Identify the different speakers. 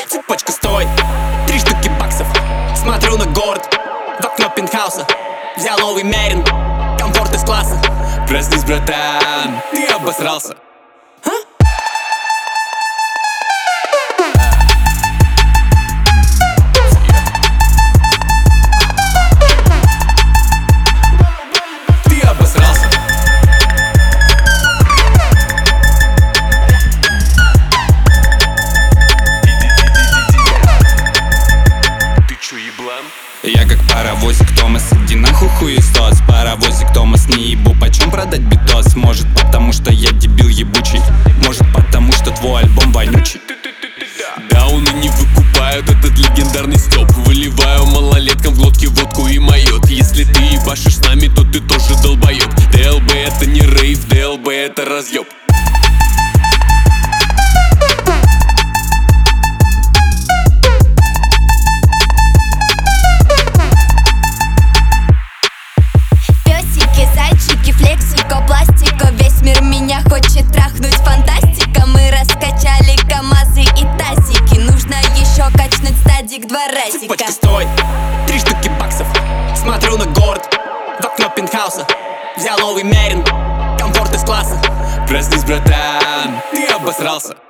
Speaker 1: Цепочка стоит 3 штуки баксов. Смотрю на город в окно пентхауса. Взял новый Мерин, комфорт из класса. Проснись, братан, ты обосрался.
Speaker 2: Я как паровозик Томас, иди нахуй хуесос. Паровозик Томас, не ебу, почем продать битос? Может потому что я дебил ебучий, может потому что твой альбом вонючий.
Speaker 3: Дауны не выкупают этот легендарный стёб. Выливаю малолеткам в глотки водку и майот. Если ты ебашишь с нами, то ты тоже долбоёб. ДЛБ это не рейв, ДЛБ это разъёб.
Speaker 4: Хочет трахнуть фантастика. Мы раскачали КамАЗы и тазики. Нужно еще качнуть стадик 2 разика.
Speaker 1: Цепочка стоит 3 штуки баксов. Смотрю на город в окно пентхауса. Взял новый Мерин, комфорт из класса.
Speaker 3: Проснись, братан, ты обосрался.